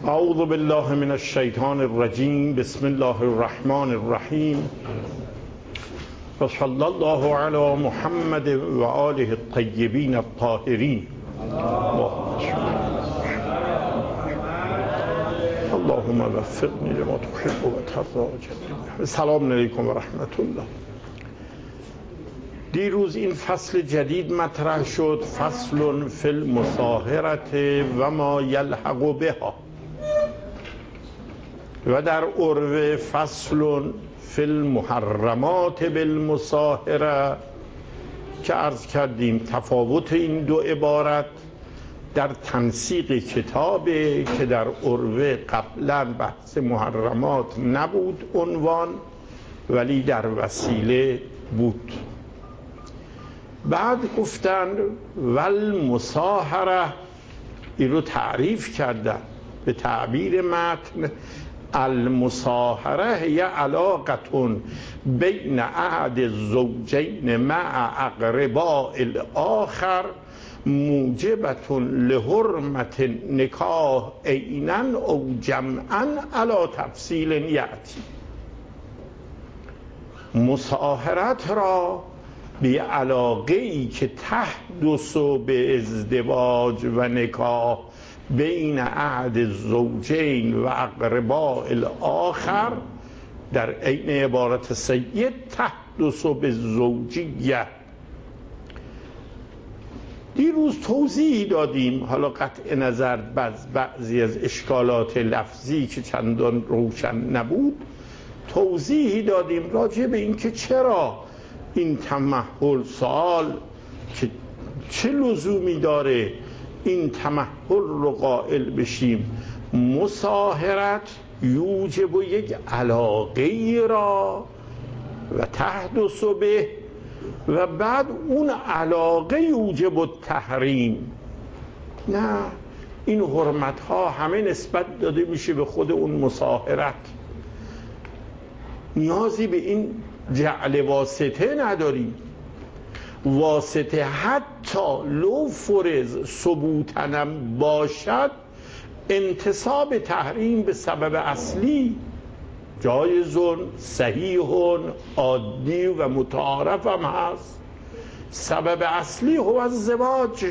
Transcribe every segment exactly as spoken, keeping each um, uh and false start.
اعوذ بالله من الشیطان الرجیم. بسم الله الرحمن الرحیم. و صلی الله علی محمد و آله الطیبین الطاهرین. اللهم وفقنی لما تحب و ترضی. سلام علیکم و رحمت الله. دیروز این فصل جدید مطرح شد، فصل فی المصاهرة و ما یلحق بها، و در عرف فصل فی المحرمات بالمصاهره که عرض کردیم تفاوت این دو عبارت در تنسیق کتابه که در عرف قبلا بحث محرمات نبود عنوان، ولی در وسیله بود. بعد گفتند والمصاهره، این رو تعریف کردن به تعبیر متن: المصاهره هی علاقتون بین احد الزوجین مع اقرباء الاخر موجبة لحرمة نکاح عینا او جمعا علی تفصیل یأتی. مصاهرت را به علاقه ای که تحدث به ازدواج و نکاح بین احد الزوجین و اقرباء الاخر در عین عبارت سید تحدث به زوجیه. دیروز توضیح دادیم، حالا قطع نظر بعضی از اشکالات لفظی که چندان روشن نبود، توضیحی دادیم راجع به این که چرا این تمهل سوال که چه لزومی داره این تمهل رو قائل بشیم. مصاهرت یوجب و یک علاقه را و تحدث به، و بعد اون علاقه یوجب و تحریم. نه، این حرمت ها همه نسبت داده میشه به خود اون مصاهرت، نیازی به این جعل واسطه نداریم. واسطه حتی لو فرض ثبوتنم باشد، انتصاب تحریم به سبب اصلی جایزون صحیحون عادی و متعارف هم هست. سبب اصلی هو الزواج،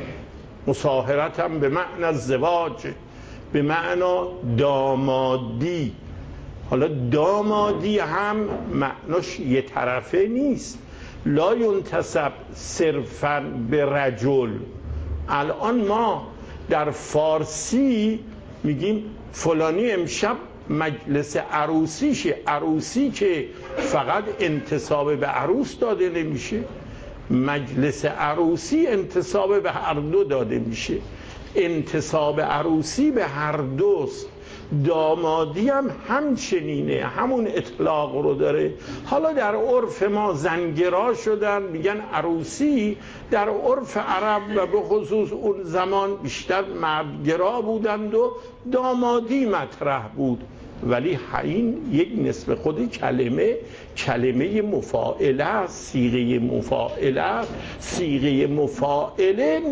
مصاهرت هم به معنی الزواج، به معنی دامادی. حالا دامادی هم معناش یه طرفه نیست، لا ینتسب صرفا به رجل. الان ما در فارسی میگیم فلانی امشب مجلس عروسیشه. عروسی که فقط انتساب به عروس داده نمیشه، مجلس عروسی انتساب به هر دو داده میشه. انتساب عروسی به هر دوست، دامادی هم همچنینه، همون اطلاق رو داره. حالا در عرف ما زنگرا شدن میگن عروسی. در عرف عرب و به خصوص اون زمان بیشتر مردگرا بودند و دامادی مطرح بود، ولی این یک نسب خود کلمه کلمه مفاعله، صیغه مفاعله. صیغه مفاعله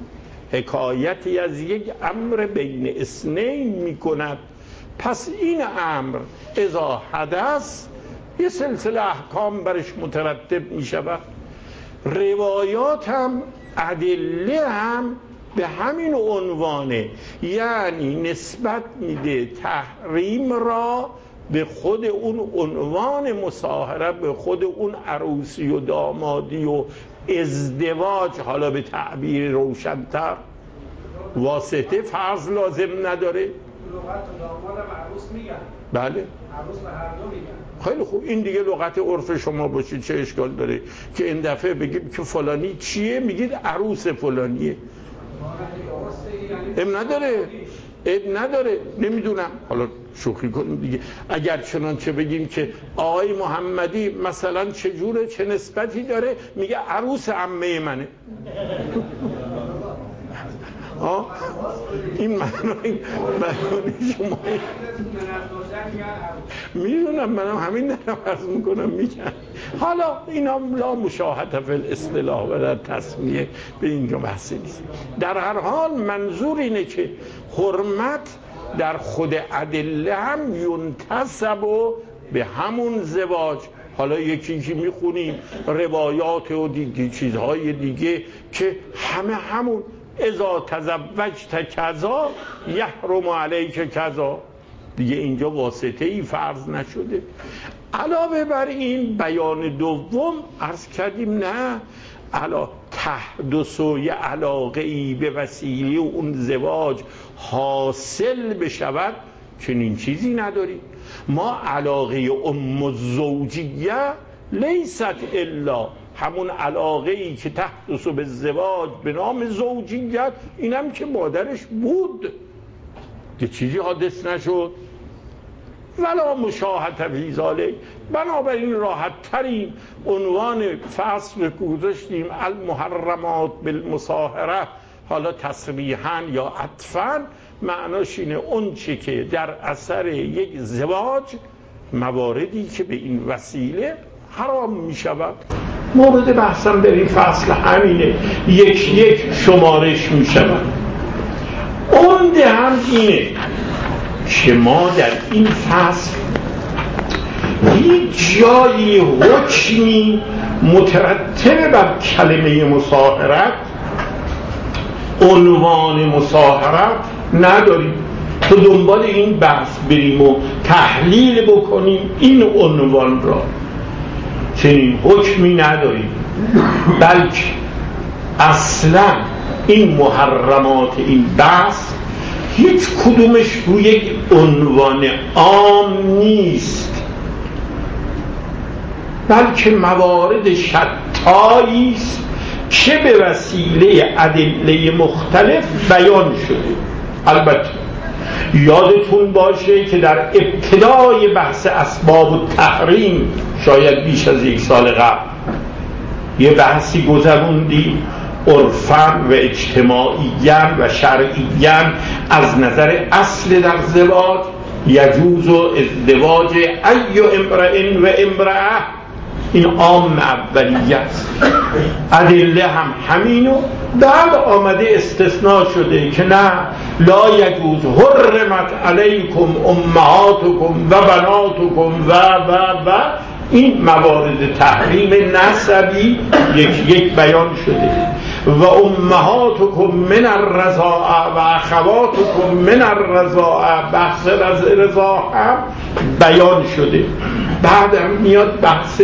حکایتی از یک امر بین اثنین می کند. پس این امر اذا حدث یه سلسله احکام برش مترتب می شود. روایات هم ادله هم به همین عنوانه، یعنی نسبت میده تحریم را به خود اون عنوان مصاهره، به خود اون عروسی و دامادی و ازدواج. حالا به تعبیر روشن‌تر، واسطه فرض لازم نداره. لغت داماد هم عروس میگن. بله، عروس به هر دو میگن. خیلی خوب، این دیگه لغت عرف شما باشید، چه اشکال داره که این دفعه بگید که فلانی چیه، میگید عروس فلانیه. اب نداره، اب نداره، نمیدونم، حالا شوخی کنیم دیگه. اگر چنانچه بگیم که آقای محمدی مثلا چجوره، چه نسبتی داره، میگه عروس عمه منه. آه؟ این معنی معنی شما میدونم، منم همین دارم عرض میکنم میگم. حالا اینا لا مشاهده فی الاصطلاح و در تسمیه به اینجا بحثی نیست. در هر حال منظور اینه که حرمت در خود ادله هم ینتسب و به همون زواج. حالا یکی که میخونیم روایات و دیگه چیزهای دیگه که همه همون اذا تزوجت کذا یحرم علیک کذا، دیگه اینجا واسطه ای فرض نشده. علاوه بر این بیان دوم عرض کردیم نه علا تحدث و یه علاقه ای به وسیله اون زواج حاصل بشود، چنین چیزی نداریم. ما علاقه ام الزوجیه لیست الا همون علاقه ای که تحدث به زواج به نام زوجیت، اینم که مادرش بود، که چیزی حادث نشد. ولا مشاهده فی ذلک، بنابراین راحت ترین عنوان فصل گذاشتیم المحرمات بالمصاهره. حالا تصریحاً یا عطفاً معناش اینه اون چی که در اثر یک زواج مواردی که به این وسیله حرام می شود. مورد بحثم در این فصل همینه، یک یک شمارش می شود. اون ده هم اینه که ما در این فصل هیچ جایی حکمی مترتب بر کلمه مصاهرت، عنوان مصاهرت نداریم. تو دنبال این بحث بریم و تحلیل بکنیم این عنوان را، چنین حکمی نداریم، بلکه اصلا این محرمات این بحث هیچ کدومش روی یک عنوان عام نیست، بلکه موارد شتایی است که به وسیله ادله مختلف بیان شده. البته یادتون باشه که در ابتدای بحث اسباب التحریم شاید بیش از یک سال قبل یه بحثی گذروندیم عرفاً و اجتماعیاً و شرعیاً از نظر اصل در زواج یجوز و ازدواج ای امرئ و امرأه، این عام اولیه است. ادله هم همینو، بعد آمده استثناء شده که نه لا یجوز حرمت علیکم امهاتکم و بناتکم و و و این موارد تحریم نسبی یک یک بیان شده. و امهاتکم من الرضاعه و اخواتکم من الرضاعه، بحث رضاعه هم بیان شده. بعدم میاد بحث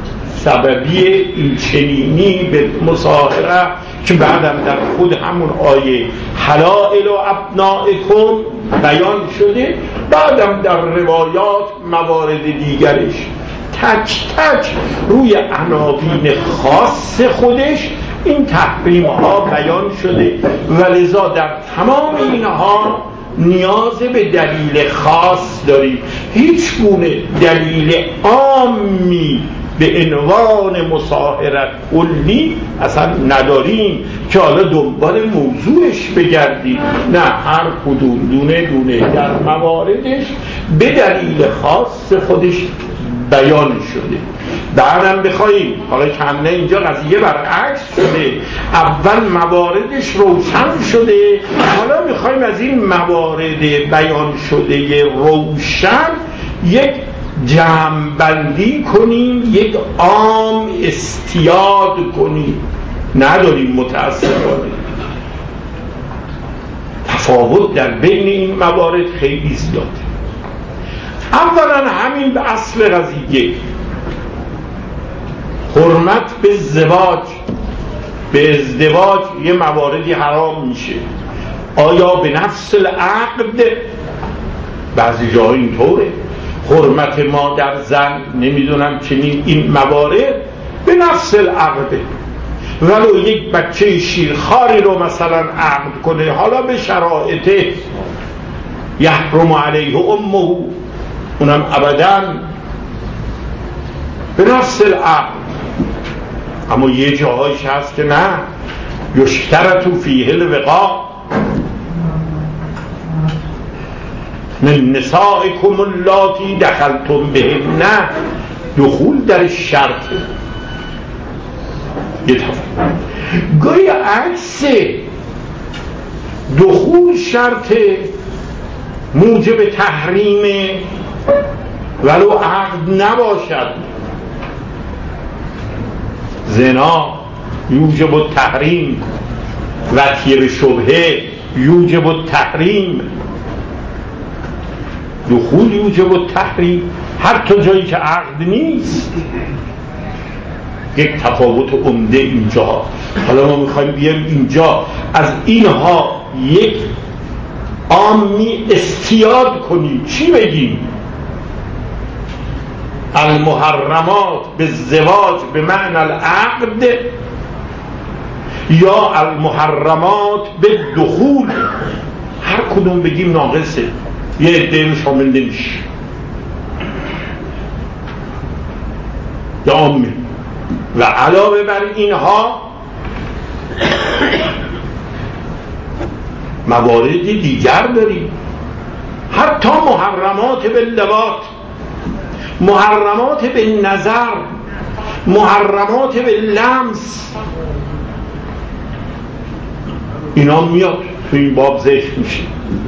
سببی این چنینی به مصاهره که بعدم در خود همون آیه حلائل و ابنائکم بیان شده. بعدم در روایات موارد دیگرش تک تک روی عناوین خاص خودش این تحریم ها بیان شده و لذا در تمام اینها نیاز به دلیل خاص داریم. هیچ گونه دلیل عامی به عنوان مصاهرت کلی اصلا نداریم که حالا دنبال موضوعش بگردیم، نه، هر کدوم دونه دونه در مواردش به دلیل خاص خودش بیان شده. بعدم بخوایم حالا کنه اینجا قضیه برعکس شده، اول مواردش روشن شده، حالا میخوایم از این موارد بیان شده روشن یک جمع‌بندی کنیم، یک عام استیاد کنیم. نداریم متاسفانه. تفاوت در بین این موارد خیلی زیاده. اولا همین به اصل قضیه حرمت به ازدواج، به ازدواج یه مواردی حرام میشه. آیا به نفس العقد؟ بعضی جاها اینطوره. حرمت مادر زن نمیدونم چنین این موارد به نفس العقد، ولو یک بچه شیرخواری رو مثلا عقد کنه، حالا به شرایط یحرم علیه امه، اونم ابداً به نفس العقد. اما یه جاهایش هست که نه، یشترط فیه الوقاء من نسائکم اللاتی دخلتم بهن، نه دخول در شرطه. یه طرف گویا عکس دخول شرطه، موجب تحریم ولو عقد نباشد. زنا یوجب التحریم، وطیه شبهه یوجب التحریم، دخول یوجب التحریم، هر تا جایی که عقد نیست. یک تفاوت عمده اینجا. حالا ما میخوایم بیایم اینجا از اینها یک عامی استیاد کنیم. چی بگیم؟ المحرمات بالزواج به معنی العقد یا المحرمات بالدخول؟ هر کدوم بگیم ناقصه، یه عده شامل نمیشه یا عامی. و علاوه بر اینها موارد دیگر داریم، حتی محرمات باللواط، محرمات بالنظر، محرمات باللمس، اینا میاد تو این باب ذکر میشه.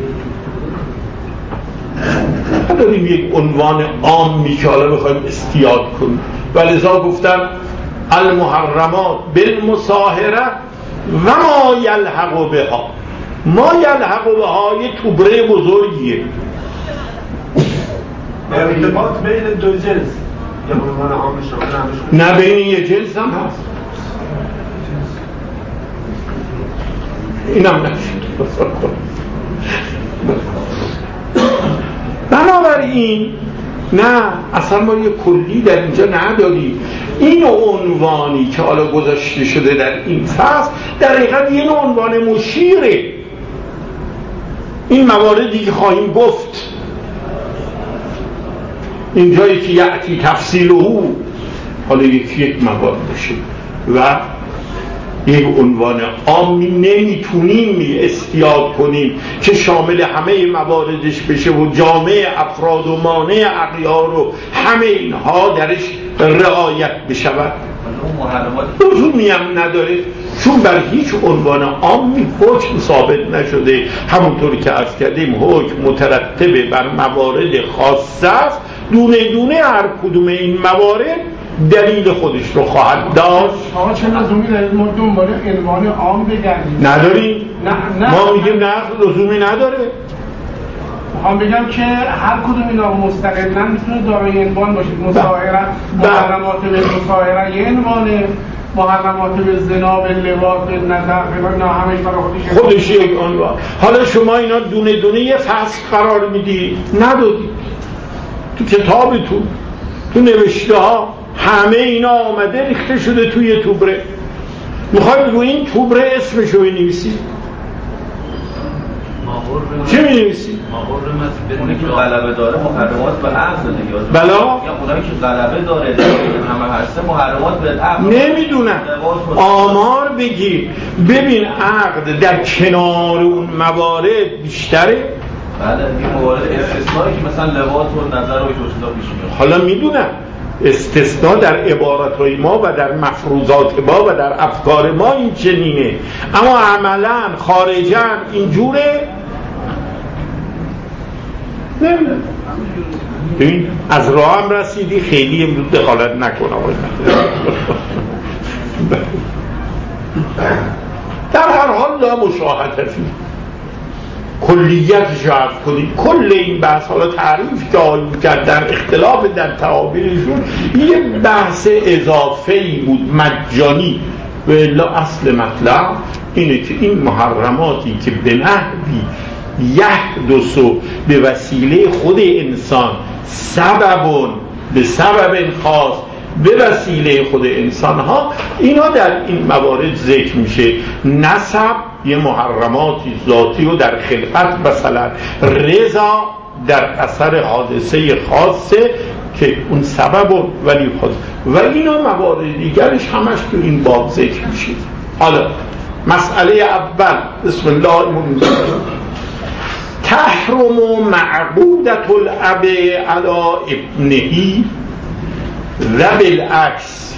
داریم یک عنوان عامی که حالا بخوایم استیاد کنیم و لذا گفتن المحرمات بالمصاهره و ما یلحق بها. ما یلحق بها یه توبره بزرگیه، ارتباط بین دو جنس یا عنوان عام شامل نه بین یه جنس هم هست. اینم نشد. بنابراین نه، اصلا ما یه کلی در اینجا نداریم. این عنوانی که حالا گذاشته شده در این فصل در حقیقت یه عنوان مشیره. این مواردی که خواهیم گفت اینجایی که یعطی تفصیل او حالا یکی یک موارد بشه و یک عنوان عامی نمیتونیم استیاد کنیم که شامل همه مواردش بشه و جامع افراد و مانع اغیار و همه اینها درش رعایت بشود. لزومی هم نداره، چون بر هیچ عنوان عامی حکم ثابت نشده. همونطور که عرض کردیم حکم مترتب بر موارد خاصه است، دونه دونه هر کدوم این موارد دلیل خودش رو خواهد داشت. آقا چه لزومی دارید ما دنبال عنوان عام بگردیم؟ نداریم. نه نه ما میگیم نه، لزومی نداره. میخوام بگم که هر کدوم اینا مستقلاً میتونه دارای عنوان باشه. مصاهره، محرمات به مصاهره یه عنوانه، محرمات به زنا، به لواط، به نظر، اینا همش برای خودش خودش یک عنوان. حالا شما اینا دونه دونه یه فصل قرار میدی، ندادید. تو کتابتون، تو نوشته ها همه اینا آمده ریخته شده توی توبره. میخواید روی این توبره اسمشو بنویسید. چی می‌نویسی؟ اونی که غلبه داره محرمات به عقد دیگه. بلا؟ یا اونایی که غلبه داره همه هسته محرمات به عقد. نمیدونم. آمار بگیر ببین عقد در کنار اون موارد بیشتره. بله این موارد استثنایی که مثلا لواط و نظر و چیزا پیش میاد. حالا میدونم استثناء در عبارتهای ما و در مفروضات ما و در افکار ما این چنینه، اما عملا خارجا اینجوره. نمیدونم. ببین از راه هم رسیدی، خیلی امروز دخالت نکنم. در هر حال لا مشاهدتی کلیتش رو عرض کنیم. کل این بحث حالا تعریف که آیون کرد در اختلاف در تعابیرشون یه بحث اضافه‌ای بود مجانی، و الا اصل مطلب اینه که این محرماتی که به نحوی یحدث به وسیله خود انسان سببون به سبب خاص به وسیله خود انسان ها، اینا در این موارد ذکر میشه. نسب یه محرماتی ذاتی و در خلقت مثلا رضا در اثر حادثه خاصه که اون سبب ولی خود و اینا موارد دیگرش همش تو این باب ذکر میشه. حالا مسئله اول بسم الله الرحمن الرحیم. تحرم معبودت الاب علی ابنهی و بالعکس.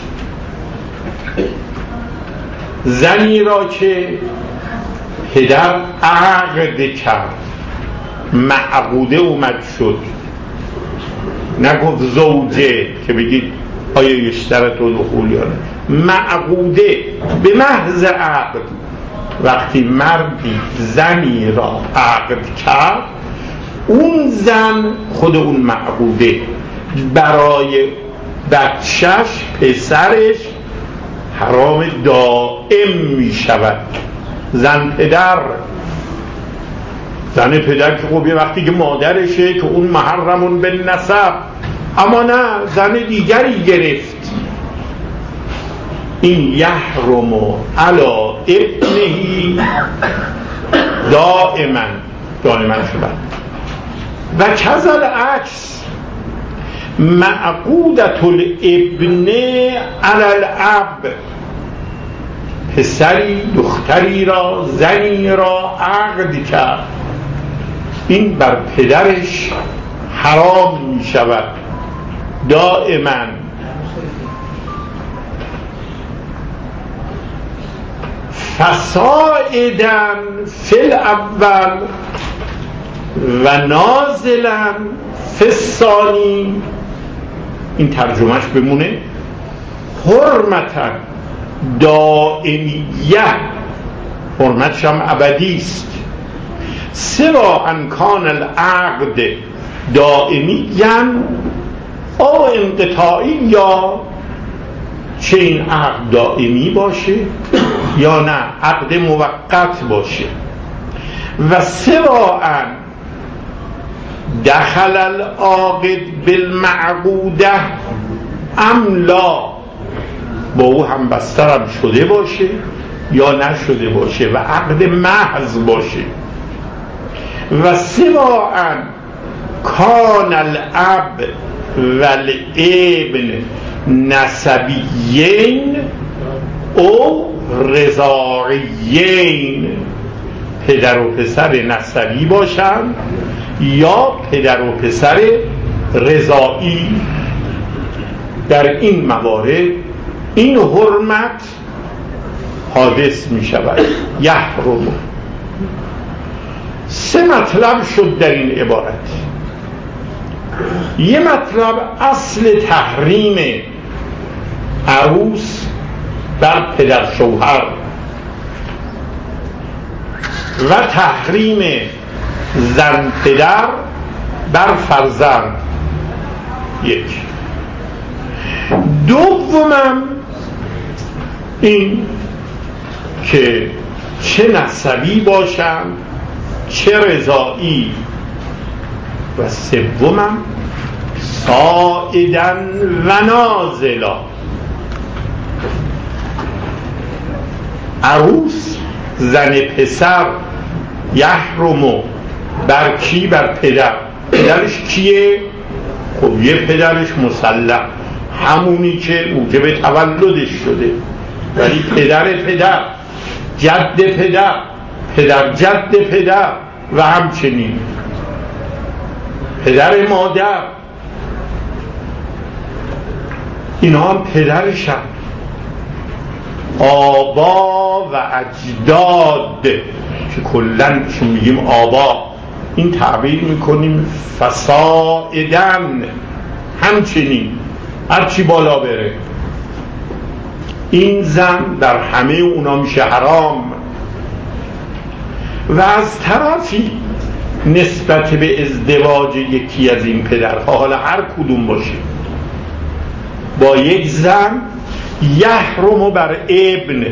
زنی را که پدر عقد کرد معقوده اومد شد، نگفت زوجه که بگید آیا یشترط و دخول یا نه. معقوده به محض عقد، وقتی مردی زنی را عقد کرد، اون زن خود اون معقوده برای بچهش پسرش حرام دائم می شود. زن پدر زن پدر که خب یه وقتی که مادرشه که اون محرمون به نسب، اما نه زن دیگری گرفت، این یحرم علی ابنهی دائما دائما شود. و کذل عکس معقودت الابن علی الاب، پسری دختری را زنی را عقد کرد، این بر پدرش حرام می شود دائما. فصاعدا فی الاول و نازلا فی الثانی، این ترجمهش بمونه حرمتا دائمیه، حرمتش هم ابدی است. سوا ان کان العقد دائمیاً او انقطاعی، یا چه این عقد دائمی باشه یا نه عقد موقت باشه. و سوا ان دخل العاقد بالمعقوده ام لا، با او هم بسترم شده باشه یا نشده باشه و عقد محض باشه. و سوا ان کان الاب و الابن نسبیین او رضاعیین، پدر و پسر نسبی باشند یا پدر و پسر رضاعی. در این موارد این حرمت حادث می شود، یحرم. سه مطلب شد در این عبارت. یه مطلب اصل تحریم عروس بر پدر شوهر و تحریم زن پدر بر فرزند. یک. دومم این که چه نسبی باشند چه رضاعی. و سومم صاعدا و نازلا، عروس زن پسر یحرمو بر کی؟ بر پدر. پدرش کیه؟ خب یه پدرش مسلم، همونی که موجب تولدش شده، ولی پدر پدر، جد پدر، پدر جد پدر و همچنین پدر مادر، اینا هم پدرشن. آبا و اجداد که کلن چون میگیم آبا این تعبیر میکنیم فصاعدن، همچنین هرچی بالا بره. این زن در همه اونا میشه حرام. و از طرفی نسبت به ازدواج یکی از این پدرها، حالا هر کدوم باشه، با یک زن یحرم بر ابن،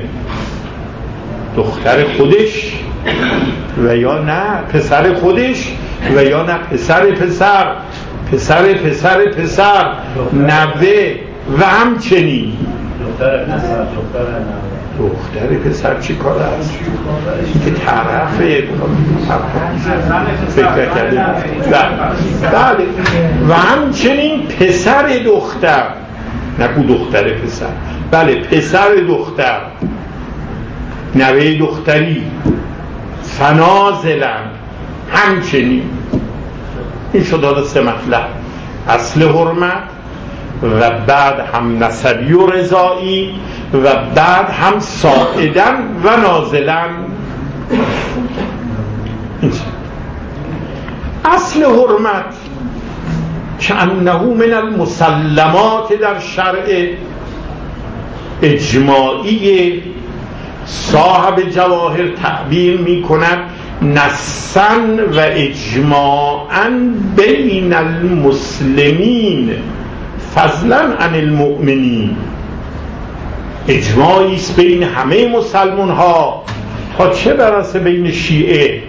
دختر خودش و یا نه پسر خودش و یا نه پسر پسر، پسر پسر پسر، نوه و همچنین دختر پسر، دختر نوه. دختر پسر چی کار هست؟ که طرفه فکر کرده. بله. و همچنین پسر دختر، نگو دختر پسر، بله پسر دختر، نوه دختری، فنازلن همچنین. این شد حالا سه مطلب: اصل حرمت و بعد هم نسبی و رضایی و بعد هم صاعدن و نازلن. اصل حرمت که انه من المسلمات در شرع اجماعی صاحب جواهر تعبیر می کند نصا و اجماعا بین المسلمین فضلا عن المؤمنین، اجماعی است بین همه مسلمان ها تا چه برسه بین شیعه،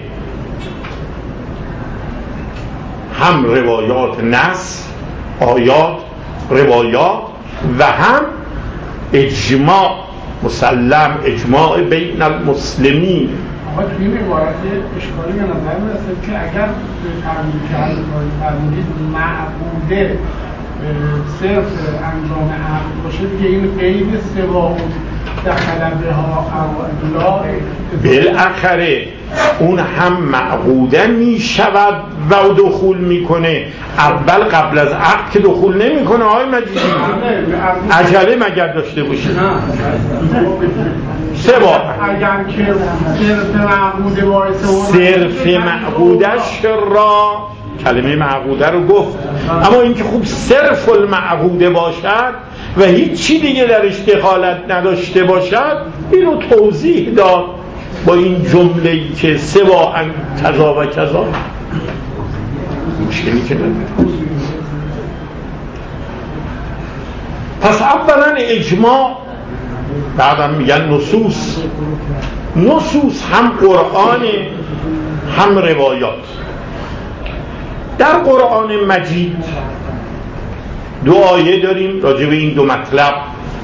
هم روایات نص آیات روایات و هم اجماع مسلم اجماع بین المسلمین. آقا توی این عبارت اشکالی به نظر میرسه که اگر به تعبیری که حضرت فرمودید معبوده صرف انجام عقل باشه دیگه این قید سوا دخل بها او لا بالاخره اون هم معقوده می شود و دخول میکنه. اول قبل از عقد که دخول نمیکنه آقای مجیدی، عجله مگر داشته باشه سه بار اگر که صرف معقوده باعث صرف معقودش را کلمه معقوده رو گفت، اما اینکه خوب صرف المعقوده باشد و هیچ چی دیگه درش دخالت نداشته باشد اینو توضیح داد با این جمله‌ای که سوا ان کذا و کذا. مشکلی که نداره. پس اولا اجماع، بعدم میگن نصوص. نصوص هم قرآن هم روایات. در قرآن مجید دو آیه داریم راجع به این دو مطلب،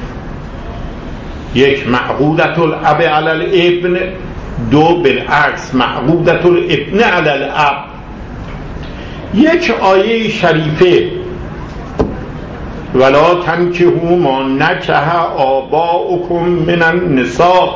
یک معقودة الاب علی الابن، دو بالعکس معقودة الابن علی الاب. یک آیه شریفه ولا تنکحوا ما نکح آباؤکم من النساء،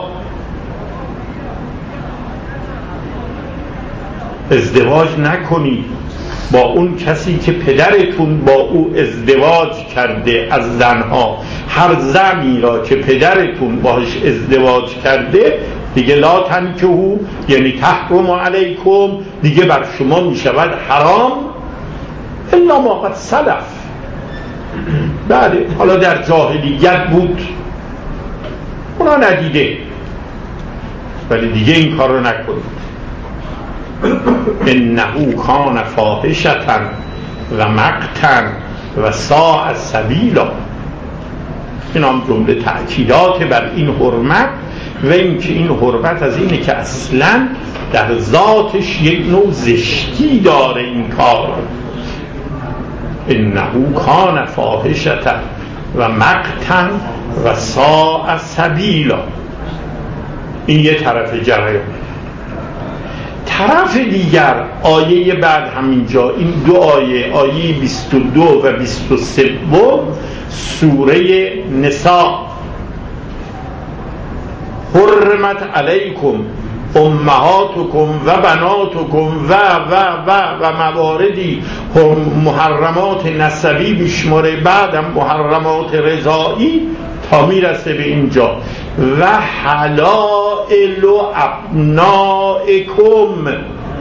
ازدواج نکنید با اون کسی که پدرتون با او ازدواج کرده از زنها. هر زنی را که پدرتون باش ازدواج کرده دیگه لا تنکحوا یعنی تحرم علیکم، دیگه بر شما می شود حرام الا ما قد سلف. بله حالا در جاهلیت بود اونا ندیده، ولی دیگه این کار رو نکنید. انه کان فاحشة و مقتا و ساء سبیلا. این هم جمله تأکیدات بر این حرمت و اینکه این حرمت از اینه که اصلا در ذاتش یک نوع زشتی داره این کار. انه کان فاحشة و مقتا و ساء سبیلا. این یه طرف جریان. طرف دیگر آیه بعد همینجا این دو آیه آیه بیست و دو و بیست و سه سوره نساء، حرمت علیکم امهاتکم و بناتکم و و و و مواردی محرمات نسبی بشماره، بعدم محرمات رضایی تا میرسه به اینجا و حلائل ابنائکم،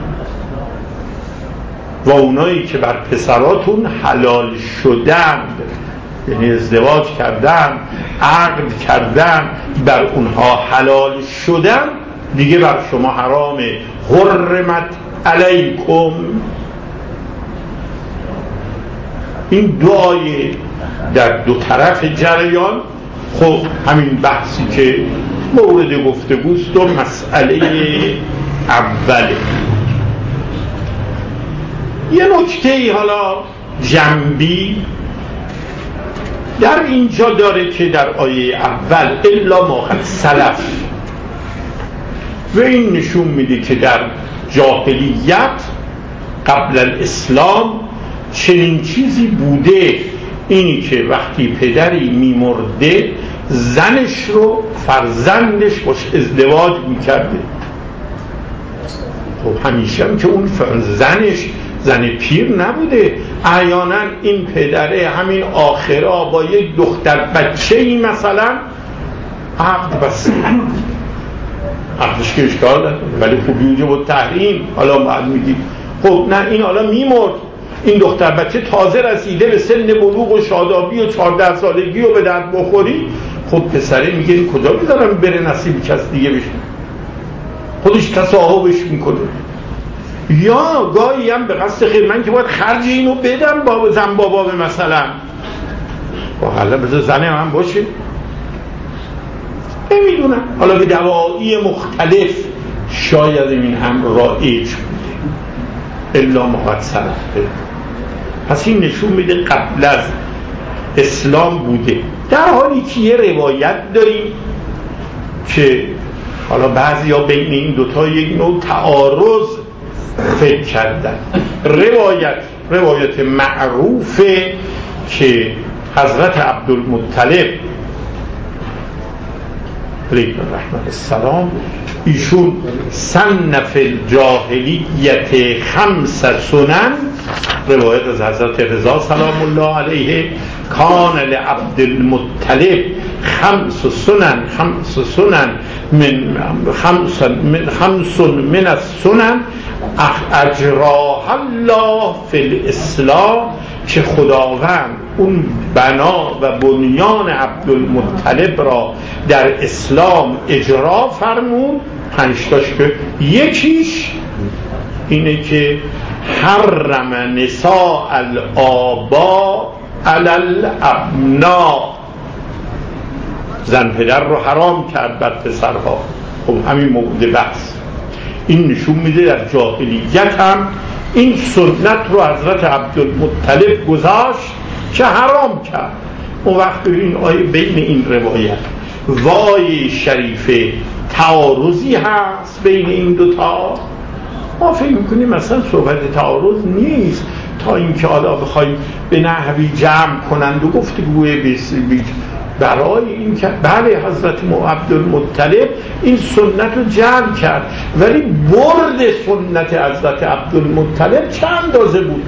و اونایی که بر پسراتون حلال شدند یعنی ازدواج کردن عقد کردن بر اونها حلال شدن دیگه بر شما حرامه. حرمت علیکم. این دو آیه در دو طرف جریان. خب همین بحثی که مورد گفتگوست و مسئله اوله. یه نکته حالا جنبی در اینجا داره که در آیه اول الا ما قد سلف، و این نشون میده که در جاهلیت قبل الاسلام چنین چیزی بوده، اینی که وقتی پدری میمرده زنش رو فرزندش باش ازدواج میکرده. خب همیشه هم که اون زنش زن پیر نبوده، احیانا این پدره همین آخرا با یک دختر بچه ای مثلا عقد بسته، عقدش که اشکال نداره ولی خوبی اونجا بود تحریم. حالا بعد میگی خب نه این حالا میمرد، این دختر بچه تازه رسیده به سن بلوغ و شادابی و چهارده سالگی و به درد بخوری، خب پسره میگه این کجا بذارم بره نصیب کس دیگه بشه، خودش تصاحبش میکنه. یا گاهی هم به قصد خیر من که باید خرج اینو بدم بابا زن بابا به مثلا با حالا بذار زنه من باشه، نمیدونم حالا به دواعی مختلف شاید این امر رایج بوده الا ما قد سلف. پس این نشون میده قبل از اسلام بوده، در حالی که یه روایت داریم که حالا بعضی ها بین این دوتا یک نوع تعارض فکر کردن. روایت روایت معروفه که حضرت عبدالمطلب علیه رحمت السلام ایشون صنف الجاهلیت خمس سنن، روایت از حضرت رضا سلام الله علیه، کان لعبدالمطلب خمس سنن خمس سنن من خمس من خمس من السنن اجراها الله فی الاسلام، که خداوند اون بنا و بنیان عبدالمطلب را در اسلام اجرا فرمود. پنجتاش که یکیش اینه که حرم نساء الآباء علی الابناء، زن پدر رو حرام کرد بر پسرها. خب همین موضوع بحث این نشون میده در جاهلیت هم این سنت رو حضرت عبدالمطلب گذاشت که حرام کرد. اون وقت این آیه بین این روایت وای شریفه تعارضی هست بین این دوتا، ما فکر میکنیم مثلا صحبت تعارض نیست، تا اینکه حالا بخوایم به نحوی جمع کنند و گفتگوی بیش برای این که بله حضرت عبدالمطلب این سنت رو جمع کرد، ولی برد سنت حضرت عبدالمطلب چه اندازه بود؟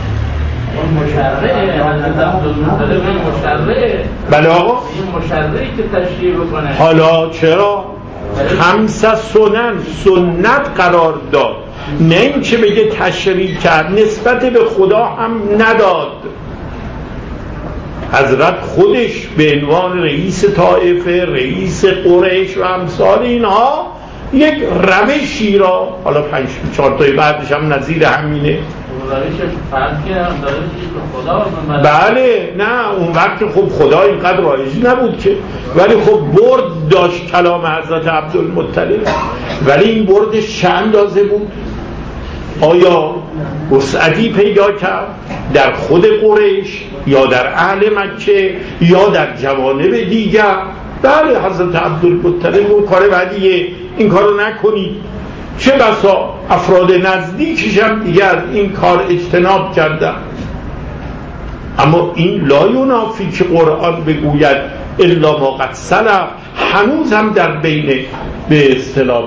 مشرعه حضرت عبدالمطلب مشرعه. بله آقا این مشرعی که تشریع بکنه. حالا چرا؟ خمس سنن سنت قرار داد، نه این که بگه تشریع کرد، نسبت به خدا هم نداد. حضرت خودش به عنوان رئیس طائفه، رئیس قریش و امثال اینها یک روشی را، حالا پنج چهار تای بعدش هم نظیر همینه، بله نه اون وقت خب خدا اینقدر رایج نبود که، ولی خب برد داشت کلام حضرت عبدالمطلب، ولی این بردش چه اندازه بود؟ آیا وسعتی پیدا کرد در خود قریش یا در اهل مکه یا در جوانب دیگر؟ بله حضرت عبدالمطلب اون کار بعدیه، این کارو نکنید. چه بسا افراد نزدیکش هم دیگر از این کار اجتناب کردن. اما این لا ینافی که قرآن بگوید الا ما قد سلف، هنوز هم در بین به اصطلاح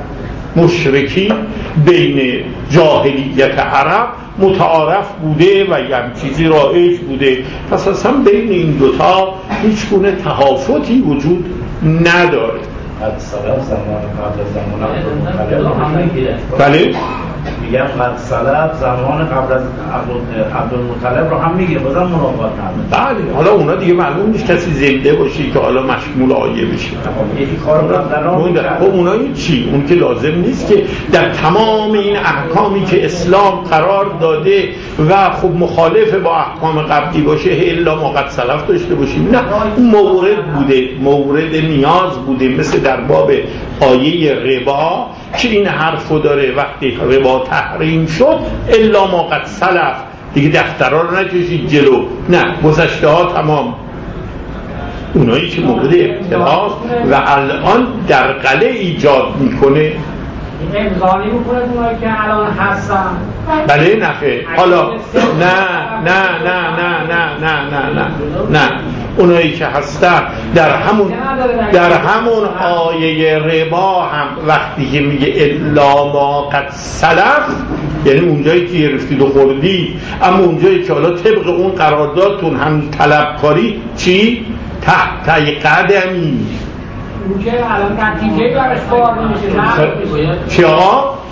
مشرکی بین جاهلیت عرب متعارف بوده و یک چیزی رایج بوده. پس اصلا بین این دوتا هیچ گونه تهافتی وجود نداره. قد سلف زمان قبل از زمان عبدالمطلب، بله میگم قد سلف زمان قبل از عبدالمطلب رو هم میگه، بازم مراقبت نکنه. بله حالا اونا دیگه معلوم نیست کسی زنده باشه که حالا مشمول آیه بشه. یکی کار رو خب اونا چی؟ اون که لازم نیست که در تمام این احکامی که اسلام قرار داده و خب مخالف با احکام قبلی باشه الا ما قد سلف داشته باشیم. نه اون مورد بوده، مورد نیاز بوده، مثل در باب آیه ربا که این حرفو داره وقتی ربا تحریم شد الا ما قد سلف، دیگه دفترها رو نکشید جلو، نه گذشته ها تمام. اونایی که مورد ابتلاست و الان در قله ایجاد میکنه امضانی میکنه اونایی که الان هستن. بله نخه حالا نه نه نه نه نه نه نه نه نه اونایی که هستن در همون در همون آیه ربا هم وقتی که میگه الا ما قد سلف، یعنی اونجایی که گرفتید و خوردید، اما اونجایی که حالا طبق اون قراردادتون هم طلبکاری چی؟ تحت قدمی اون که الان نتیجه درش کار نمیشه. چی آقا؟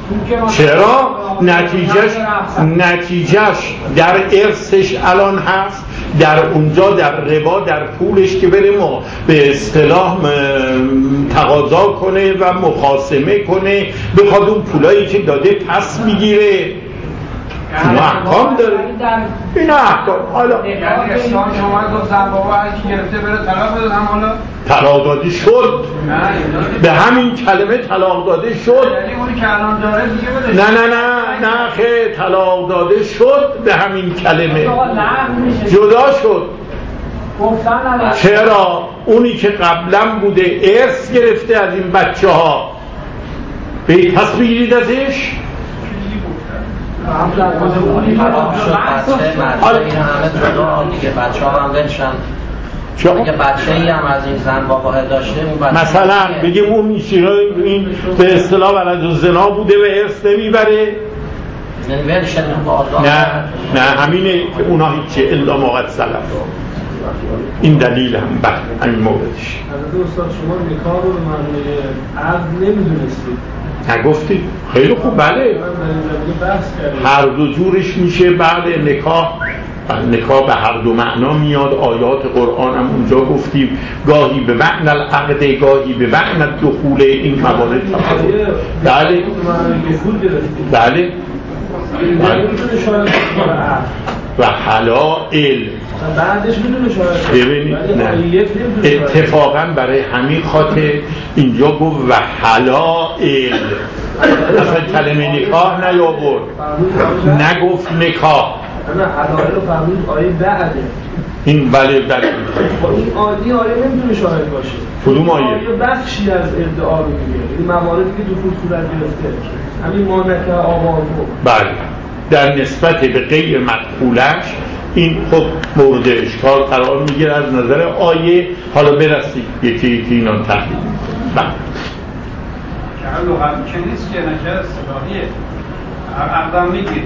چرا؟ نتیجهش نتیجهش در ارثش الان هست، در اونجا در ربا، در پولش که بره ما به اصطلاح تقاضا کنه و مخاصمه کنه، بخواد اون پولایی که داده پس بگیره. اینا احکام داره، اینا احکام. حالا یعنی اسلام شما گفت زن بابا هر کی گرفته بره طلاق بده، هم حالا طلاق داده شد، به همین کلمه طلاق داده شد. یعنی اونی که الان داره دیگه بده. نه نه نه نه خیلی طلاق داده شد به همین کلمه، جدا شد. چرا؟ اونی که قبلا بوده ارث گرفته از این بچه ها، به پس بگیرید ازش. حرام شد بچه مرده این همه جدا دیگه، بچه ها هم بلشن. اگه بچه ای هم از این زن بابا داشته، اون بچه مثلا بگیم اون این به اصطلاح ولد زنا بوده و ارث نمیبره، نه نه همینه که اونا هیچی الا ما قد سلف. این دلیل هم بر همین موردش. حضرت استاد شما نکاح رو به معنای عقد نمیدونستید؟ نگفتید؟ خیلی خوب. بله هر دو جورش میشه. بله نکاح نکاح به هر دو معنا میاد. آیات قرآن هم اونجا گفتیم گاهی به معنی العقد گاهی به معنی دخول. این موارد بله بله و حلائل بعدش میدونه شاید ببینید نه اتفاقا برای همین خاطر اینجا گفت و حلائل، اصلا کلمه نکاح نیاورد، نگفت نکاح. نه حلائل رو فرمود آیه بعده. این بله بله این عادی آیه نمیتونه شاهد باشه. کدوم آیه؟ آیه بخشی از ادعا رو میگه، این مواردی که دخول صورت گرفته، همین ما نکاح آبادو. بله در نسبت به غیر مدخولش این خب مورد اشکال قرار میگیره از نظر آیه. حالا برسید یکی یکی اینا تحلیل کنیم. بله که لغت که نیست که نکاح اصطلاحیه، عقدم میگیره.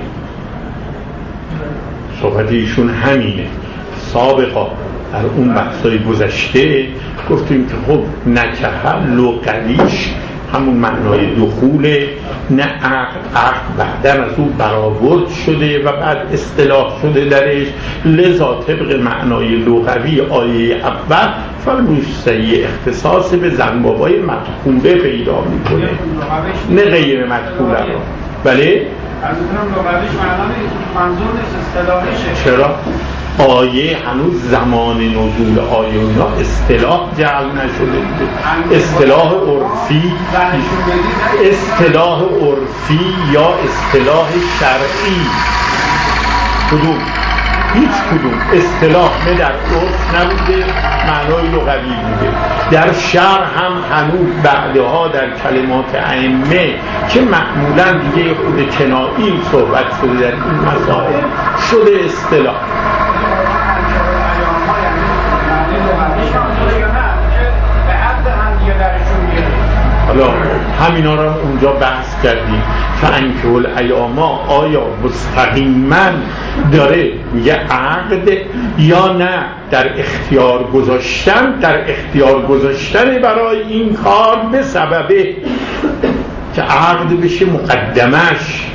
صحبت ایشون همینه. سابقا در اون بحثای گذشته گفتیم که خب نکاح لغویش همون معنای دخوله، نه عقد. عقد بعدن از اون برآورد شده و بعد اصطلاح شده درش، لذا طبق معنای لغوی آیه اول فالمشتری اختصاص به زن بابای مدخوله پیدا میکنه، نه غیر مدخوله. بله؟ از اونم لغویش معنا نیست، منظور نیست، اصطلاحیشه. چرا؟ آیه هنوز زمان نزول آیه اونا اصطلاح جعل نشده. اصطلاح عرفی اصطلاح عرفی یا اصطلاح شرعی کدوم؟ هیچ کدوم. اصطلاح نه در عرف نبوده، معنای لغوی بوده. در شرع هم هنوز بعدها در کلمات ائمه که معمولا دیگه خود کنایی صحبت شده در این مسائل شده اصطلاح. حالا همینا رو اونجا بحث کردیم. فانکحوا الایاما آیا مستقیما داره میگه عقد یا نه در اختیار گذاشتن؟ در اختیار گذاشتن برای این کار به سببه که عقد بشه مقدمش.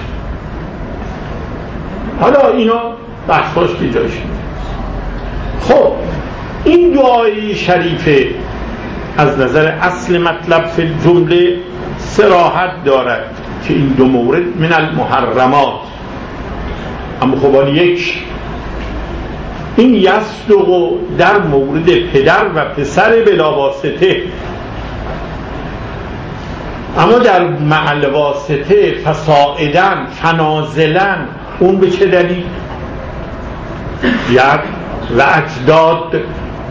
حالا اینا بحثاش که جاش میده. خب این دعای شریفه از نظر اصل مطلب فی الجمله صراحت دارد که این دو مورد من المحرمات. اما خب یک این یصدق در مورد پدر و پسر بلا واسطه، اما در مع واسطه فصاعدن فنازلن اون به چه دلیل؟ ید و اجداد،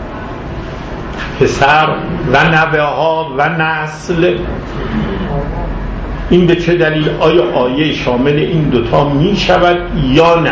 پسر و نوه ها و نسل. این به چه دلیل؟ آیا آیه شامل این دوتا می شود یا نه؟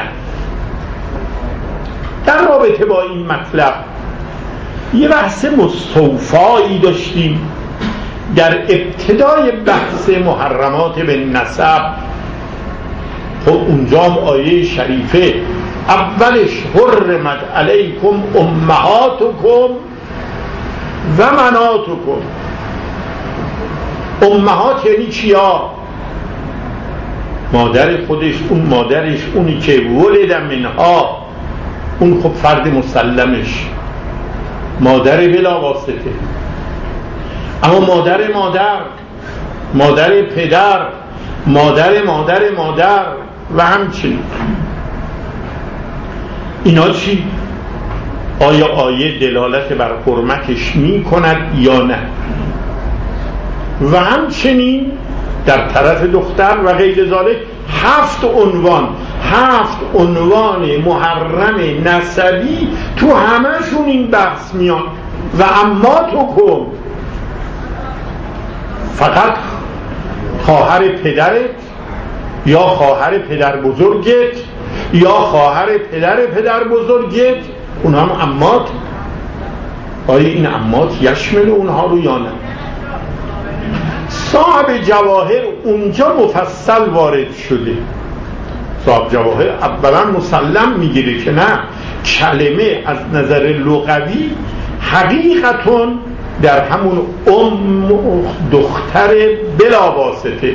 در رابطه با این مطلب یه بحث مستوفایی داشتیم در ابتدای بحث محرمات به نسب. خب اونجا آیه شریفه اولش حرمت علیکم امهاتکم و مناتکم. امهات یعنی چیا؟ مادر خودش، اون مادرش، اونی که ولد منها، اون خب فرد مسلمش، مادر بلا واسطه. اما مادر مادر، مادر پدر، مادر مادر مادر و همچنین اینا چی؟ آیا آیه دلالت بر حرمتش می کند یا نه؟ و همچنین در طرف دختر و غیر ذالک هفت عنوان هفت عنوان محرم نسبی تو همشون این بحث میاد. و اما تو کن فقط خواهر پدرت یا خواهر پدر بزرگت یا خواهر پدر پدر بزرگت، اونها هم امات. آیا این امات یشمل اونها رو یا نه؟ صاحب جواهر اونجا مفصل وارد شده. صاحب جواهر اولا مسلم میگیره که نه، کلمه از نظر لغوی حقیقتون در همون ام دختر بلا واسطه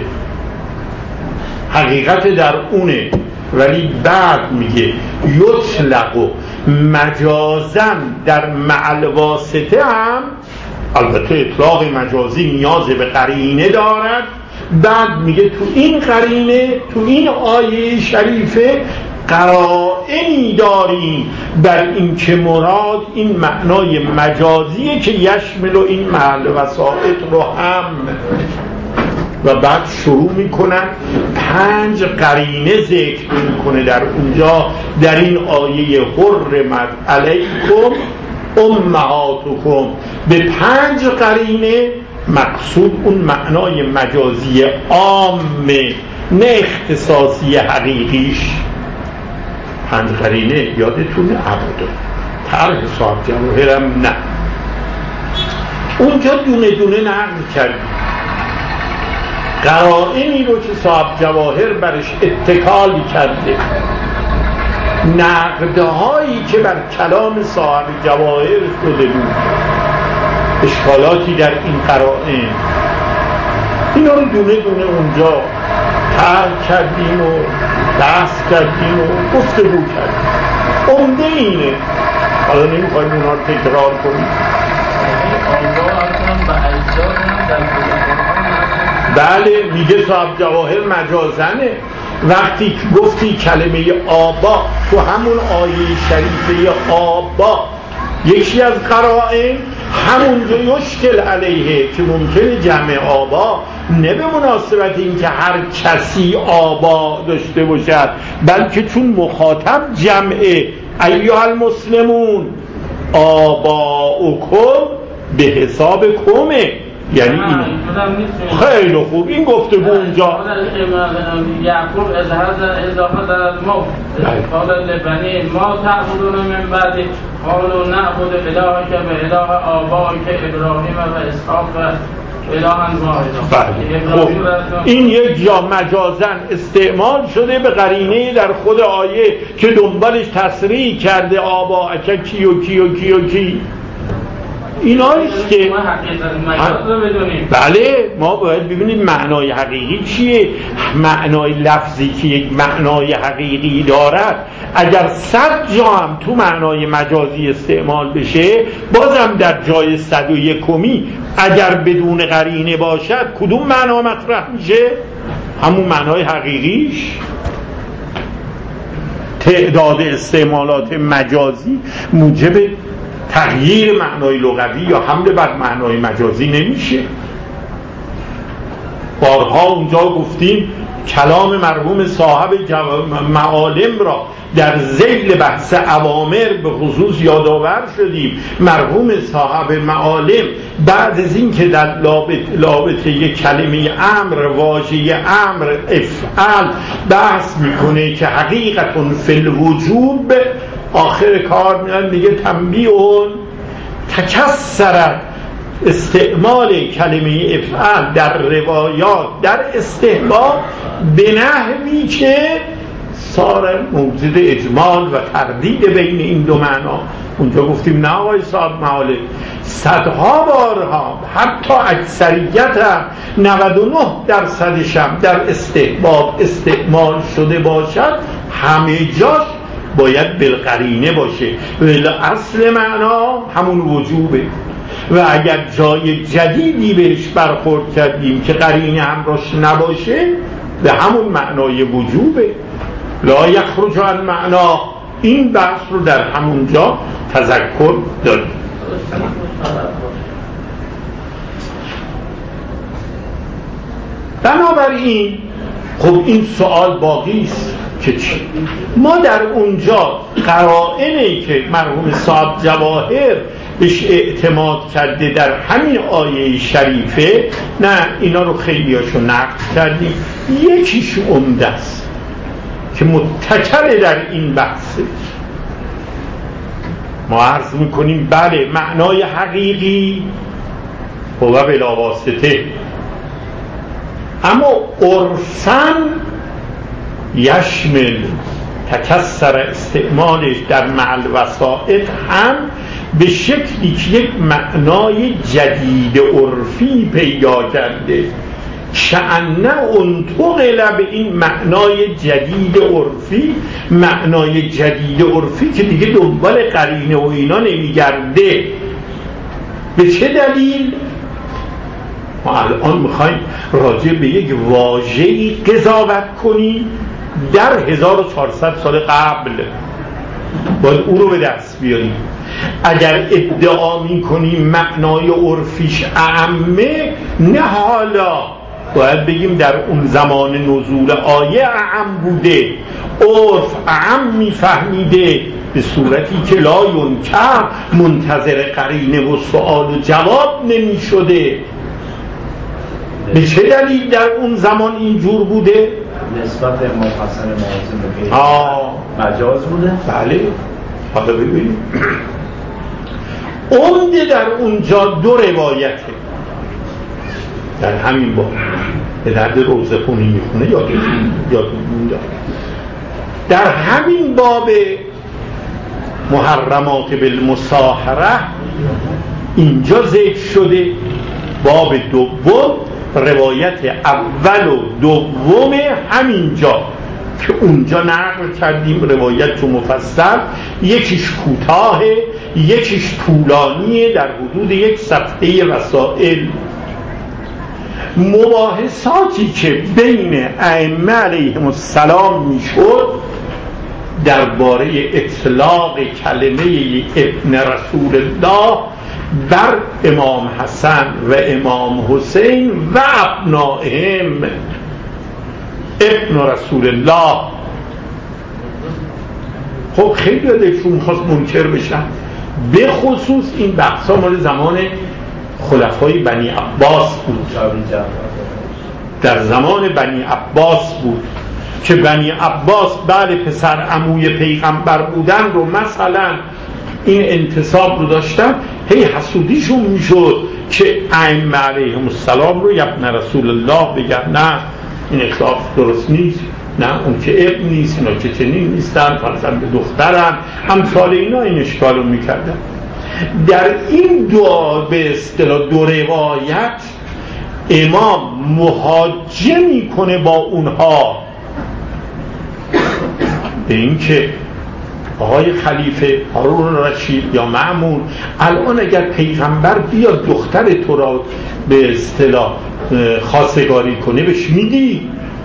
حقیقت در اونه، ولی بعد میگه یطلق مجازن در معل واسطه هم، البته اطلاق مجازی نیاز به قرینه دارد. بعد میگه تو این قرینه، تو این آیه شریفه قرائنی داریم بر این که مراد این معنای مجازیه که یشمل و این محل وسائط رو هم. و بعد شروع میکنن پنج قرینه ذکر میکنه در اونجا، در این آیه حرمت علیکم امهاتکم، به پنج قرینه مقصود اون معنای مجازی عامه نه اختصاصی حقیقیش. پنج قرینه یادتونه عبده طرح صاحب جواهرم نه، اونجا دونه دونه نقل کردیم قرائنی رو که صاحب جواهر برش اتکال کرده، نقدهایی که بر کلام صاحب جواهر شده بود، اشکالاتی در این قرائن، اینا رو دونه دونه اونجا طرح کردیم و بحث کردیم و گفتگو کردیم. عمده اینه، حالا نمیخوایم اونا رو تکرار کنیم. بله میگه صاحب جواهر مجازنه. وقتی گفتی کلمه آبا تو همون آیه شریفه آبا یکی از قرائن همونجا یشکل علیه که ممکنه جمع آبا نه به مناسبت این که هر کسی آبا داشته باشد، بلکه چون مخاطب جمعه ایها المسلمون آباؤکم به حساب کمه، یعنی این خیلی خوب این گفتگو اونجا یعقوب از اضافه در الموت قال لبنی ما تعبدون من بعد قالوا نعبد الهک و اله آبائک ابراهیم و اسحاق و الها واحدا. این یک جا مجازن استعمال شده به قرینه در خود آیه که دنبالش تصریح کرده آبائک کی و کی و کی و کی. ایناییست که بله ما باید ببینید معنای حقیقی چیه. معنای لفظی که یک معنای حقیقی دارد اگر صد جا هم تو معنای مجازی استعمال بشه، بازم در جای صد و یکمی اگر بدون قرینه باشد کدوم معنا مطرح میشه؟ همون معنای حقیقیش. تعداد استعمالات مجازی موجب تغییر معنای لغوی یا حمله بر معنای مجازی نمیشه. بارها اونجا گفتیم کلام مرحوم صاحب معالم را در ذیل بحث اوامر به خصوص یادآور شدیم. مرحوم صاحب معالم بعد از این که در لابطه یک کلمه امر، واژه امر افعل بحث میکنه که حقیقتون فی الوجوب، آخر کار میان میگه تنبیهون تکسرت استعمال کلمه افعال در روایات در استحباب به نحوی که سار موجود اجمال و تردید بین این دو معنا اونجا گفتیم نه آقای صاحب معاله، صدها بارها حتی اکثریت هم نود و نه درصدش هم در استحباب استعمال شده باشد، همه جاش باید بالقرینه باشه، ولی اصل معنا همون وجوبه. و اگر جای جدیدی بهش برخورد کردیم که قرینه همراش نباشه، به همون معنای وجوبه. لا یخرج عن معنا. این بحث رو در همون جا تذکر داریم. بنابراین خب این سوال باقی است که چی؟ ما در اونجا قرائنی که مرحوم صاحب جواهر بهش اعتماد کرده در همین آیه شریفه، نه اینا رو خیلی هاشو نقد کردیم، یکیش عمده است که متکل در این بحثه. ما عرض میکنیم بله معنای حقیقی هو بلا واسطه، اما عرفاً یشمل تکسر استعمالش در معل وسائط هم به شکلی که یک معنای جدید عرفی پیدا کرده، شأنه انتقل به این معنای جدید عرفی، معنای جدید عرفی که دیگه دنبال قرینه و اینا نمیگرده. به چه دلیل؟ ما الان میخوایم راجع به یک واژه‌ای قضاوت کنیم در هزار و چهارصد سال قبل، باید او رو به دست بیاریم. اگر ادعا میکنیم معنای عرفیش اعمه، نه حالا باید بگیم در اون زمان نزول آیه اعم بوده، عرف اعم میفهمیده، به صورتی که لا ینکر منتظر قرینه و سؤال و جواب نمیشده. به چه دلیل در اون زمان اینجور بوده؟ نسبت امام حسن معاصم به مجاز بوده؟ بله. حالا ببینیم عمده در اونجا دو روایته در همین باب، به درد روزه خونی میخونه یادتون یادتون در همین باب محرمات بالمصاهره اینجا ذکر شده. باب دوم روایت اول و دوم همینجا که اونجا نقل کردیم روایت مفصل، یکیش کوتاهه یکیش طولانیه، در حدود یک صفحه رسائل. مباحثاتی که بین ائمه علیهم السلام میشد درباره اطلاق کلمه ابن رسول الله بر امام حسن و امام حسین و ابنائهم ابن رسول الله. خب خیلی دلشون می‌خواست منکر بشن، به خصوص این بحثا مال زمان خلفای بنی عباس بود، در زمان بنی عباس بود که بنی عباس بله پسر عموی پیغمبر بودن رو مثلا این انتصاب رو داشتن، هی حسودیشون میشد که ائمه علیهم السلام رو ابن رسول الله بگن. نه این اطلاق درست نیست، نه اون که ابن نیست، اینا که چنین نیستن، فرزند دخترن، همثال اینا این اشکال رو میکردن. در این دو به اصطلاح دو روایت امام محاجه میکنه با اونها به این که آقای خلیفه هارون رشید یا مأمون، الان اگر پیغمبر بیاد دختر تو را به اصطلاح خواستگاری کنه بهش میدی؟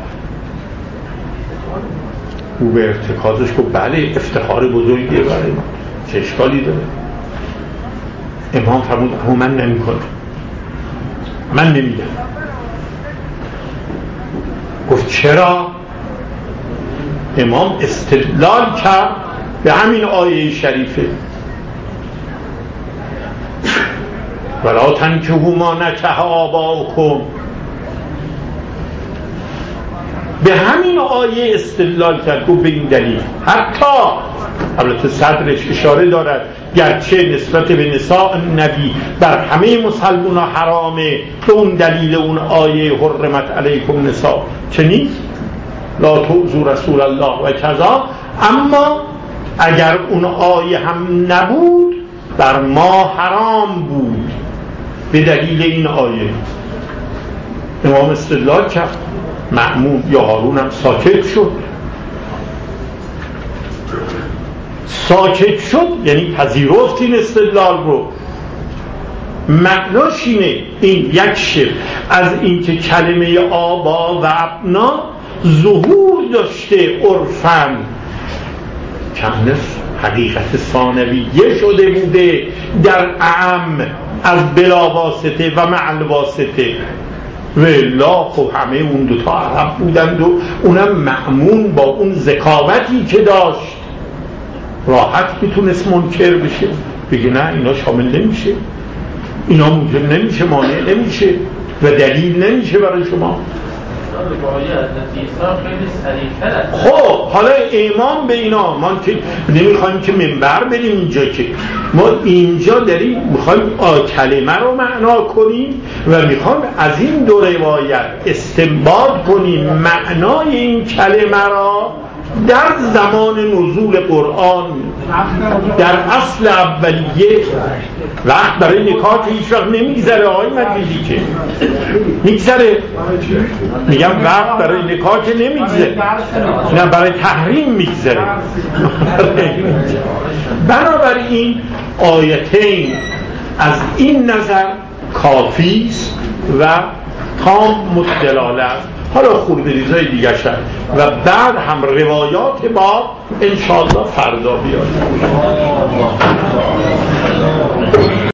او به ارتکازش گفت بله افتخار بزرگیه برای ما، چه اشکالی داره؟ امام فرمود اما من نمی کنم، من نمیدم. گفت چرا؟ امام استدلال کرد به همین آیه شریفه ولا تنکحوا ما نکح آباؤکم، به همین آیه استدلال کرد. گفت به این دلیل حتی البته صدرش اشاره دارد گرچه نسبت به نساء نبی بر همه مسلمان حرامه، به اون دلیل اون آیه حرمت علیکم نساء چه نیست لا تؤذوا رسول الله و کذا، اما اگر اون آیه هم نبود بر ما حرام بود به دلیل این آیه. امام استدلال کرد، مأمون یا هارون هم ساکت شد. ساکت شد یعنی پذیرفت این استدلال رو. معناش اینه این یک شب از اینکه کلمه آبا و ابنا ظهور داشته عرفاً کمنس حقیقت ثانویه شده بوده در اعم از بلا واسطه و معل واسطه. والله خب همه اون دوتا عرب بودند و اونم مأمون با اون ذکاوتی که داشت راحت میتونست منکر بشه، بگه نه اینا شامل نمیشه، اینا موجب نمیشه، مانع نمیشه و دلیل نمیشه برای شما. خب حالا ایمان به اینا ما که نمیخوایم که منبر بریم اینجا، که ما اینجا داریم میخوایم کلمه رو معنا کنیم و میخوایم از این دو روایت استنباط کنیم معنای این کلمه را در زمان نزول قرآن در اصل اولیه. وقت برای نکات هیچ وقت نمیگذره آقای مجیدی، که میگذره، میگم وقت برای نکات نمیگذره، نه برای تحریم میگذره. بنابراین آیتین از این نظر کافی است و تام متدلاله است. حالا خورده ریزای دیگه شد و بعد هم روایات با انشاءالله فردا بیاد.